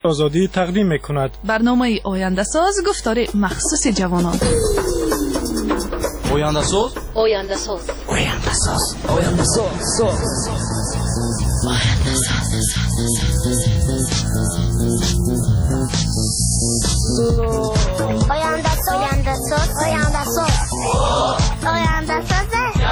آزادی تقدیم می‌کند. برنامه آینده ساز گفتار مخصوص جوانان. آینده ساز. آینده ساز. آینده ساز. آینده ساز. آینده ساز. آینده ساز. آینده ساز. آینده ساز.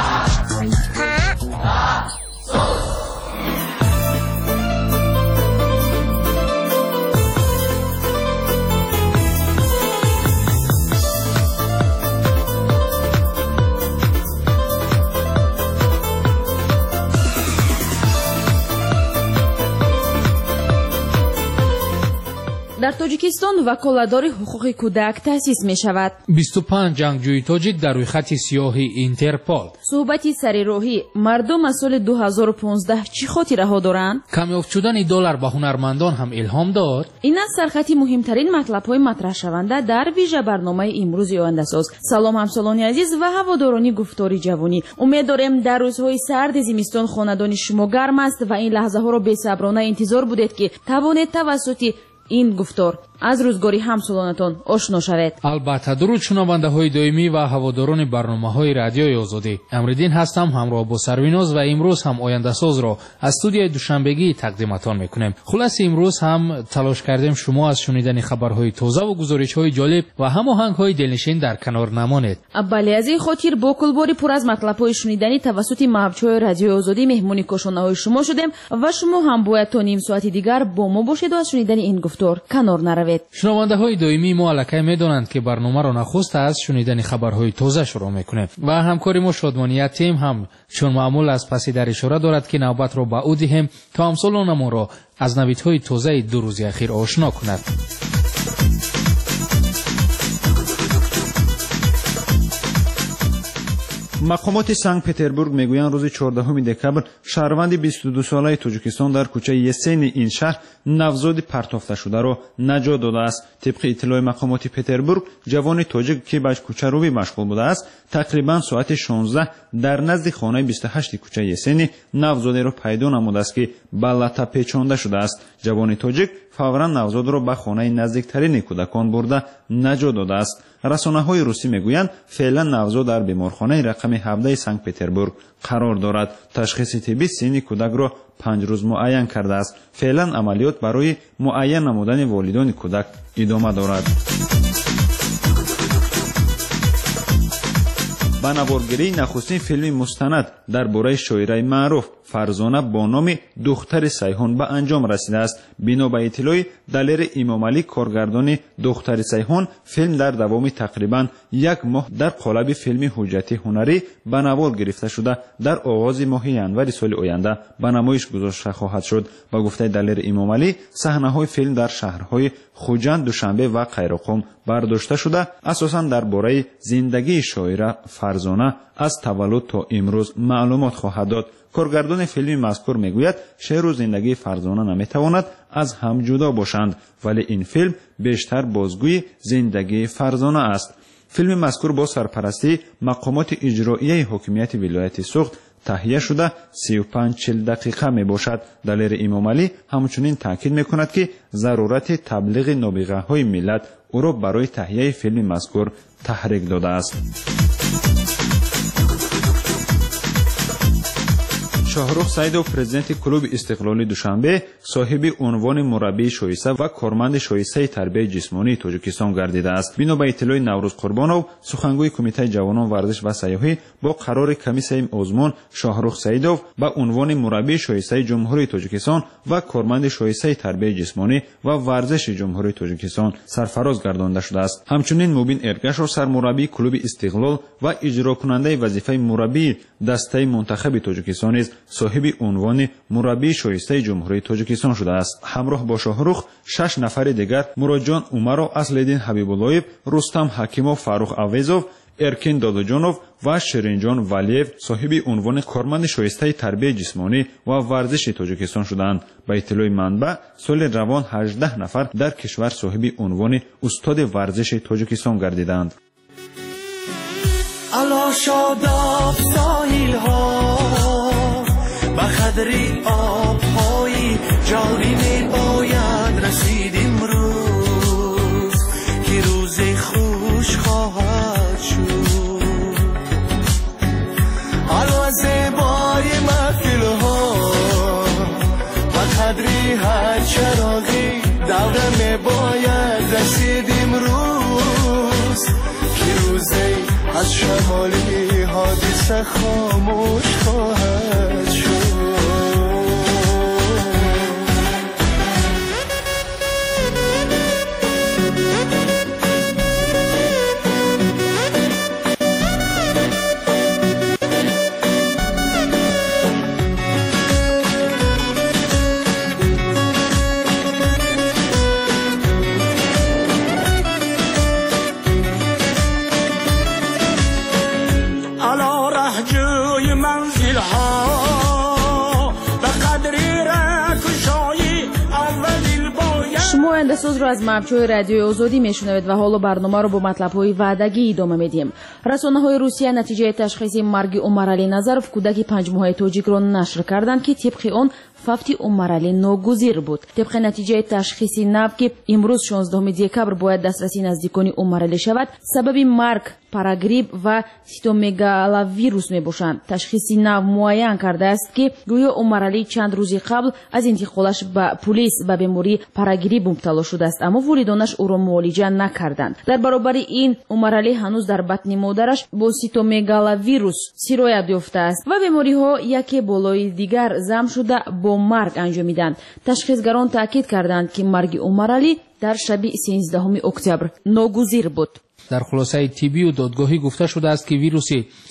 در تاجیکستان وکالتدار حقوق کودک تأسیس می شود. 25 جنگجوی تاجیک در روی خط سیاه اینترپول. صحبتی سریراهی مردم از سال 2015 چی خاطره ها دارند؟ کمیافت شدن دلار به هنرمندان هم الهام داد. این از سرخطی مهمترین مطلب های مطرح شونده در ویژه برنامه امروز آینده ساز. سلام همسالان عزیز و هواداران گفتار جوانی. امیدوارم در روزهای سرد زمستان خانه‌دان شما گرم است و این لحظه ها را بی‌صبرانه انتظار بودید که توانید توسط این گفتار از روزگاری همسالانتان آشنا شوید. البته درود شنونده های دائمی و هواداران برنامه های رادیوی آزادی. امردین هستم همراه با سرویناز و امروز هم آینده ساز را از استودیوی دوشنبگی تقدیمتان میکنیم. خلاص امروز هم تلاش کردیم شما از شنیدن خبرهای تازه و گزارش های جالب و هماهنگ های دلنشین در کنار نمانید. بله، از این خاطر با کلباری پر از مطلب های شنیدنی توسط محبچهای رادیوی آزادی مهمانی کاشانه های شما شدیم و شما هم باید تا نیم ساعت دیگر با ما باشید و از شنیدن این گفتار کنار نروید. شنونده های دائمی ما الکی میدونند که برنامه را نخست از شنیدن خبرهای تازه شروع میکنیم و همکاری ما شادمانی تیم هم چون معمول از پس در اشاره دارد که نوبت را به او دهیم تا همسالان ما را از نویدهای تازه دو روز اخیر آشنا کند. مقامات سنت پتربورگ میگویند روز 14 دکبر شهروند 22 ساله تاجیکستان در کوچه یسین این شهر نوزاد پرتافته شده را نجات داده است. طبق اطلاع مقامات پتربورگ جوان تاجیک که به کوچه روی مشغول بوده است تقریبا ساعت 16 در نزد خانه 28 کوچه یسین نوزاد را پیدا نموده است که به لطه پیچانده شده است. جوان تاجیک فورا نوزاد را به خانه نزدیکترین کودکان برده نجات داده است. رسانه‌های روسی میگویند فعلا نوزاد در بیمارخانه رقم 17 سنت پتربورگ قرار دارد. تشخیص طبی سن کودک را 5 روز معین کرده است. فعلا عملیات برای معین نمودن والدان کودک ادامه دارد. با نوارگیری نخستین فیلم مستند درباره شاعره معروف فرزانه با نام دختر سیحون به انجام رسیده است. بنا به اطلاع دلیر امام علی کارگردان دختر سیحون فیلم در دوام تقریبا 1 ماه در قالب فیلم حجتی هنری به نوار گرفته شده در آغاز ماه ینور سال آینده به نمایش گذاشته خواهد شد. با گفته دلیر امام علی صحنه‌های فیلم در شهرهای خوجند، دوشنبه و قیرقم برداشته شده. اساساً درباره زندگی شاعره فرزانه از تولد تا امروز معلومات خواهد داد. کارگردان فیلم مذکور میگوید شعر و زندگی فرزانه نمیتواند از هم جدا باشند، ولی این فیلم بیشتر بازگوی زندگی فرزانه است. فیلم مذکور با سرپرستی مقامات اجرایی حکومت ولایت سوخت تهیه شده 35-40 دقیقه می باشد. دلیر امام علی همچنین تاکید می کند که ضرورت تبلیغ نابغه های ملت او را برای تهیه فیلم مذکور تحریک داده است. شاهرخ سیدوف پرزیدنت کلوب استقلالی دوشنبه صاحب عنوان مربی شایسته و کارمند شایسته تربیت جسمانی تاجیکستان گردیده است. بنا به اطلاع نوروز قربانov سخنگوی کمیته جوانان ورزش و سیاحی با قرار کمیسیون آزمون شاهرخ سیدوف به عنوان مربی شایسته جمهوری تاجیکستان و کارمند شایسته تربیت جسمانی و ورزش جمهوری تاجیکستان سرفراز گردانده شده است. همچنین مبین ارگاشو سرمربی کلوب استقلال و اجرا کننده وظیفه مربی دسته منتخب تاجیکستان نیز صاحب عنوان مربی شایسته جمهوری تاجیکستان شده است. همراه با شاهرخ 6 نفر دیگر مراجان عمرو، اصلالدین حبیب‌اللهیف، رستم حکیمов، فاروق اویزov، ارکین داداجانov و شیرینجان ولیев صاحب عنوان کارمند شایسته تربیت جسمانی و ورزش تاجیکستان شدند. به اطلاع منبع سال روان 18 نفر در کشور صاحب عنوان استاد ورزش تاجیکستان گردیدند. الا شاداب ساحل ها بخدری آب های جاری می باید رسیدیم رسیدیم روز که روزی از شمالی حادثه خاموش خواهد شد. شما اندساز رو از مبچوی رادیوی آزادی میشنوید و حالا برنامه رو با مطلب‌های وعدگی ادامه میدیم. رسانه‌های روسیه نتیجه تشخیص مرگ عمرعلی نظرов کودک 5 ماهه تاجیک رو نشر کردند که طبق اون فوت عمرعلی ناگزیر بود. طبق نتیجه تشخیص نو که امروز 16 دکبر باید دسترسی نزدیکان عمرعلی شود، سبب مرگ پاراگریپ و سیتومگالویروس میباشند. تشخیص نو معین کرده است که گویا عمرعلی چند روز قبل از انتقالش به پلیس به بیماری پاراگریپ مبتلا شده است، اما والدانش او را معالجه نکردند. در برابر این عمرعلی هنوز در بطن مادرش با سیتومگالویروس سرایت یافته است و بیماری ها یکی بالای دیگر ضم شده با مرگ انجامیدند. تشخیصگران تاکید کردند که مرگ عمرعلی در شب 13 اکتبر ناگزیر بود. در خلاصه طبی و دادگاهی گفته شده است که ویروس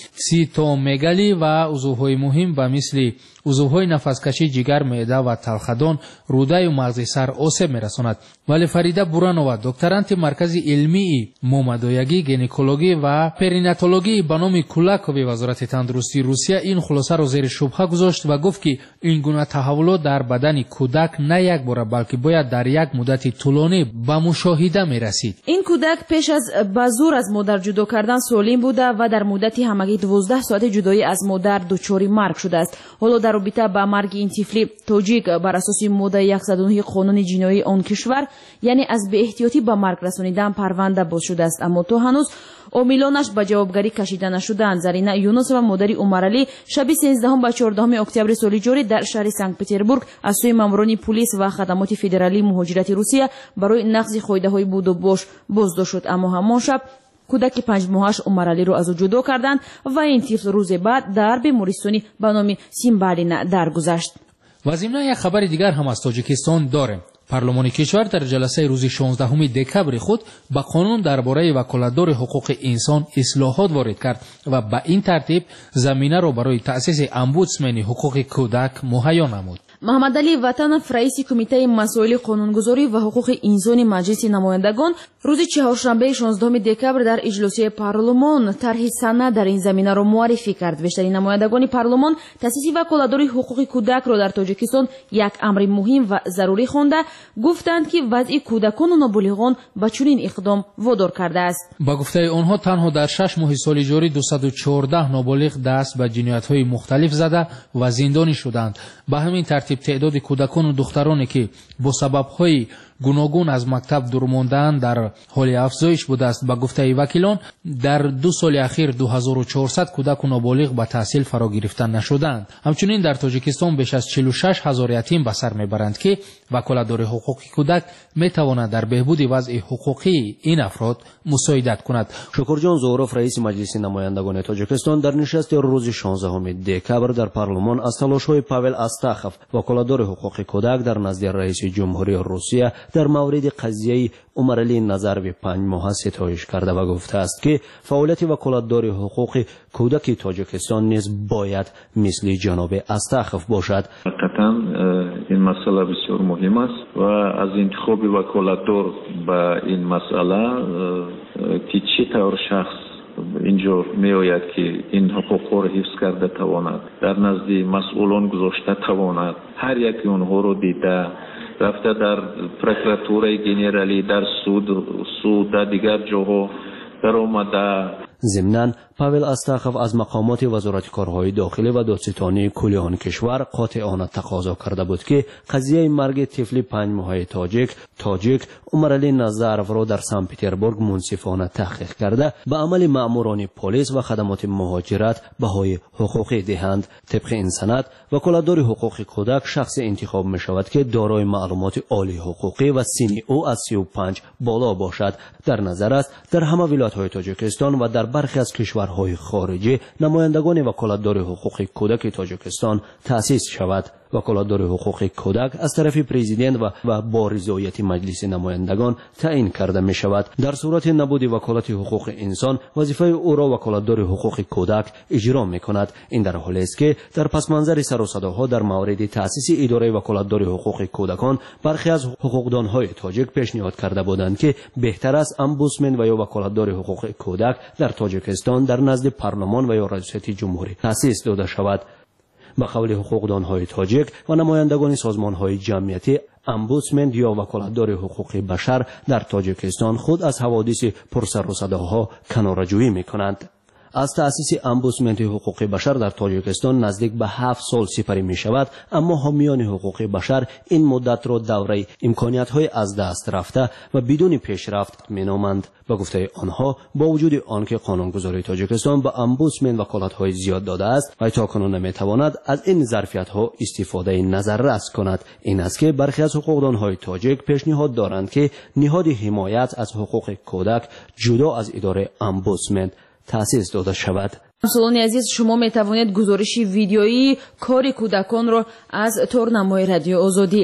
سیتومگالی و عضوهای مهم به مثل عضوهای نفسکشی، جگر، معده و تلخدان، روده و مغز سر آسیب میرساند. ولی فریده بورانова، دکترانت مرکز علمی مامدایگی، گینکولوژی و پریناتولوژی به نام کولاکوی وزارت تندرستی روسیه این خلاصه را زیر شبهه گذاشت و گفت که این گونه تحولات در بدن کودک نه یک بار بلکه باید در یک مدت طولانی به مشاهده میرسید. این کودک پیش از به زور از مادر جدا کردن سالم بوده و در مدت همگی 12 ساعت جدایی از مادر دچار مرگ شده است. حالا در رابطه با مرگ این طفل تاجیک بر اساس ماده 109 قانون جنایی آن کشور، یعنی از بی احتیاطی به مرگ رسانیدن پرونده باز شده است، اما تا هنوز عاملانش به جوابگری کشیده نشده‌اند. زرینه یونسova مادر عمرعلی شب 13 به 14 اکتبر سال جاری در شهر سنت پتربورگ از سوی ماموران پلیس و خدمات فدرالی مهاجرت روسیه برای نقض قاعده‌های بود و باش بازداشت شد، اما همان شب کودک 5 ماهش عمرعلی را از او جدا کردند و این طفل روز بعد در بیمارستانی به نام سیمبالین درگذشت. و ضمن یک خبر دیگر هم از تاجیکستان داریم. پارلمان کشور در جلسه روز 16 دکبر خود به قانون درباره وکالتدار حقوق انسان اصلاحات وارد کرد و به این ترتیب زمینه را برای تأسیس امبودسمن حقوق کودک مهیا نمود. محمد علی وطنов رئیس کمیته مسائل قانونگذاری و حقوق انسانی مجلس نمایندگان روز چهارشنبه 16 دکبر در اجلاسی پارلمان طرح سند در این زمینه را معرفی کرد. بیشتر نمایندگان پارلمان تأسیس وکالتدار حقوق کودک را در تاجیکستان یک امر مهم و ضروری خوانده گفتند که وضع کودکان و نابالغان به چنین اقدام وادار کرده است. با گفته آنها تنها در 6 ماه سال جاری 214 نابالغ دست به جنایت‌های مختلف زده و زندانی شدند. به همین ترتیب تعداد کودکان و دخترانی که با سبب‌های گوناگون از مکتب دور ماندن در حال افزایش بوده است. با گفته وکیلان در 2 سال اخیر 2400 کودک و نابالغ به تحصیل فرا گرفته نشدند. همچنین در تاجیکستان بیش از 46000 یتیم به سر میبرند که وکالتدار حقوق کودک میتواند در بهبود وضع حقوقی این افراد مساعدت کند. شکرجان زهروف رئیس مجلس نمایندگان تاجیکستان در نشست روز 16 دکبر در پارلمان از تلاش‌های پاول استاخوف وکالتدار حقوق کودک در نزد رئیس جمهوری روسیه در مورد قضیه عمرعلی نظرov 5 ماهه ستایش کرده و گفته است که فعالیت وکالتدار حقوق کودک تاجیکستان نیز باید مثل جناب استاخوف باشد. حقیقتا این مسئله بسیار مهم است و از انتخاب وکالتدار به این مسئله که چطور شخص اینجا می آید که این حقوق را حفظ کرده تواند در نزد مسئولان گذاشته تواند، هر یکی اونها رو دیده رفته در پروکراتورای گنرالی، در سود در دیگر جاها در آمده. ضمناً پاول استاخف از مقامات وزارت کارهای داخلی و دادستانی کل آن کشور قاطعانه تقاضا کرده بود که قضیه مرگ طفل 5 ماهه تاجیک عمرعلی نظرов را در سن پترزبورگ منصفانه تحقیق کرده به عمل مأموران پلیس و خدمات مهاجرت بهای حقوقی دهند. طبق این سند وکالتدار حقوق کودک شخص انتخاب می شود که دارای معلومات عالی حقوقی و سن او از 35 بالا باشد. در نظر است در همه ولایت‌های تاجیکستان و در برخی از کشورهای خارجی نمایندگان وکالتدار حقوق کودک تاجیکستان تأسیس شود. وکالتدار حقوق کودک از طرف پرزیدنت و با رضایت مجلس نمایندگان تعیین کرده می شود. در صورت نبود وکالت حقوق انسان وظیفه او را وکالتدار حقوق کودک اجرا می کند. این در حالی است که در پس منظر سر و صداها در مورد تأسیس اداره وکالتدار حقوق کودکان برخی از حقوقدانهای تاجیک پیشنهاد کرده بودند که بهتر است امبودسمن و یا وکالتدار حقوق کودک در تاجیکستان در نزد پارلمان و یا ریاست جمهوری تأسیس داده شود. به قول حقوقدانهای تاجیک و نمایندگان سازمانهای جمعیتی، امبودسمن یا وکالتدار حقوق بشر در تاجیکستان خود از حوادث پرسر و صداها کناره‌جویی می‌کنند. از تأسیس امبودسمن حقوق بشر در تاجیکستان نزدیک به 7 سال سپری می شود، اما حامیان حقوق بشر این مدت را دوره امکانیت‌های از دست رفته و بدون پیشرفت می‌نامند. به گفته آنها با وجود آنکه قانونگذاری تاجیکستان به امبودسمن وکالت‌های زیاد داده است و تاکنون نمی‌تواند از این ظرفیت‌ها استفاده نظررس کند. این است که برخی از حقوقدان‌های تاجیک پیشنهاد دارند که نهاد حمایت از حقوق کودک جدا از اداره امبودسمن تأسیس داده شود. همسالان عزیز، شما می توانید گزارش ویدیویی کار کودکان را از تورنمای رادیو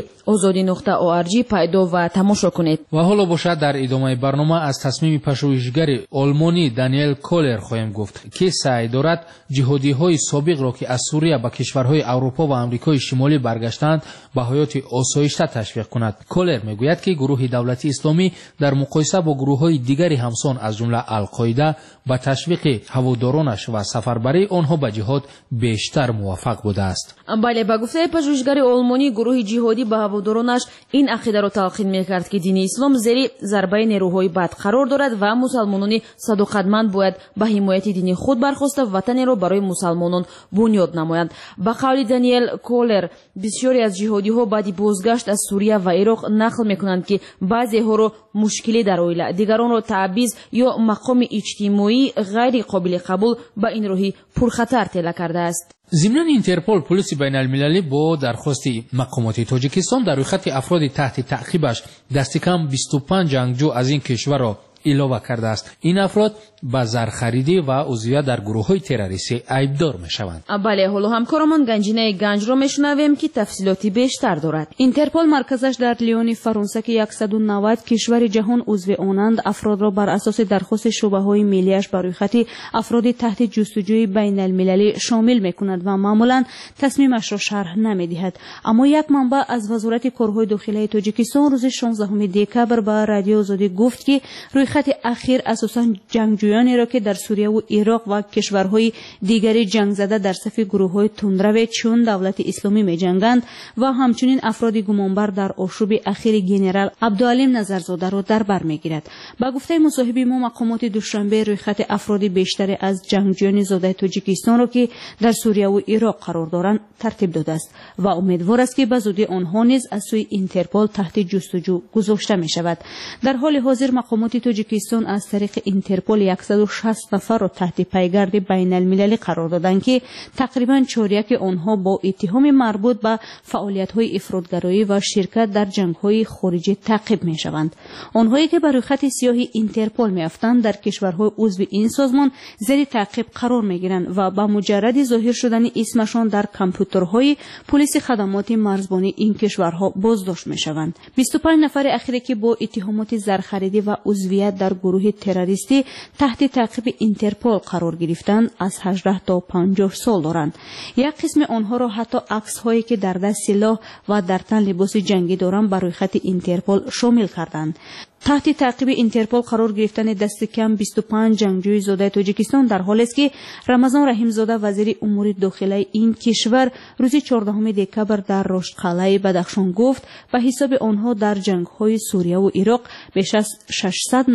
آزادی.org پیدا و تماشا کنید. و حالا باشد در ادامه برنامه از تصمیم پژوهشگر آلمانی دانیل کولر خواهیم گفت که سعی دارد جهادی‌های سابق را که از سوریه به کشورهای اروپا و آمریکای شمالی برگشتند به حیات آسایشته تشویق کند. کولر میگوید که گروه دولت اسلامی در مقایسه با گروه‌های دیگری همسان از جمله القاعده به تشویق هوادارانش و سفربری آنها به جهاد بیشتر موفق بوده است. بله، به گفته پژوهشگر آلمانی گروه جهادی به هوادارانش این عقیده را تلقین می‌کرد که دین اسلام زیر ضربه نیروهای بد قرار دارد و مسلمانان صداقتمند باید به حمایت دین خود برخاسته وطنی را برای مسلمانان بنیاد نمایند. به قول دانیل کولر، بسیاری از جهادی‌ها بعد بازگشت از سوریه و عراق نقل می‌کنند که بعضی‌ها را مشکلی در عائله، دیگران را تعویض یا مقام اجتماعی غیر قابل قبول به این راهی پرخطر طلع کرده است. ضمن اینترپل پلیس بین المللی با درخواست مقامات تاجیکستان در روی خط افراد تحت تعقیبش دست کم 25 جنگجو از این کشور را علاوه کرده است. این افراد به زرخریدی و عضویت در گروه‌های تروریستی عیبدار می‌شوند. بله، حالا همکارمان گنجینه گنج را میشنویم که تفصیلاتی بیشتر دارد. اینترپل مرکزش در لیون فرانسه که 190 کشور جهان عضو آنند افراد را بر اساس درخواست شعبه‌های ملی‌اش بر روی خط افراد تحت جستجوی بین المللی شامل می‌کند و معمولاً تصمیمش را شرح نمی‌دهد. اما یک منبع از وزارت کارهای داخلی تاجیکستان روز 16 دکبر به رادیو آزادی گفت که روی خط اخیر اساساً جنگجویانی را که در سوریه و عراق و کشورهای دیگری جنگ زده در صف گروه‌های تندرو چون دولت اسلامی می‌جنگند و همچنین افراد گمانبر در آشوب اخیر گنرال عبدالعلیم نظرزاده را در بر می‌گیرد. با گفته مصاحب ما، مقامات دوشنبه روی خط افراد بیشتر از جنگجویان زاده تاجیکستان را که در سوریه و عراق قرار دارند ترتیب داده است و امیدوار است که به زودی آنها نیز از سوی اینترپل تحت جستجو گذاشته می‌شود. در حال حاضر مقامات تاجیکستان از طریق اینترپل 160 نفر را تحت پیگرد بین المللی قرار دادند که تقریباً چهاریک آنها با اتهام مربوط به فعالیت‌های افراطگرایی و شرکت در جنگ‌های خارجی تعقیب می‌شوند. آنهایی که بر روی خط سیاه اینترپل می‌افتند در کشورهای عضو این سازمان زیر تعقیب قرار می‌گیرند و با مجرد ظاهر شدن اسمشان در کامپیوترهای پلیس خدمات مرزبانی این کشورها بازداشت می‌شوند. 25 نفر اخیری که با اتهامات زرخریدی و عضویت در گروه تروریستی تحت تعقیب اینترپل قرار گرفتند از 18 تا 50 سال دارند. یک قسم آنها را حتی عکس‌هایی که در دست سلاح و در تن لباس جنگی دارند بر روی خط اینترپل شامل کردند. تحت تعقیب اینترپل قرار گرفتن دست کم 25 جنگجوی زاده تاجیکستان در حالی است که رمضان رحیم‌زاده وزیر امور داخلی این کشور روز 14 دکبر در رشت‌قلعه بدخشان گفت به حساب آنها در جنگ‌های سوریه و عراق بیش از 600 نفر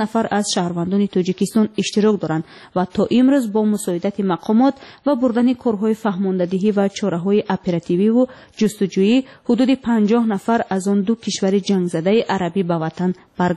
نفر از شهروندان تاجیکستان اشتراک دارند و تا امروز با مساعدت مقامات و بردن کارهای فهماندهی و چاره‌های اپراتیوی و جستجویی حدود 50 نفر از آن دو کشور جنگ زده عربی به وطن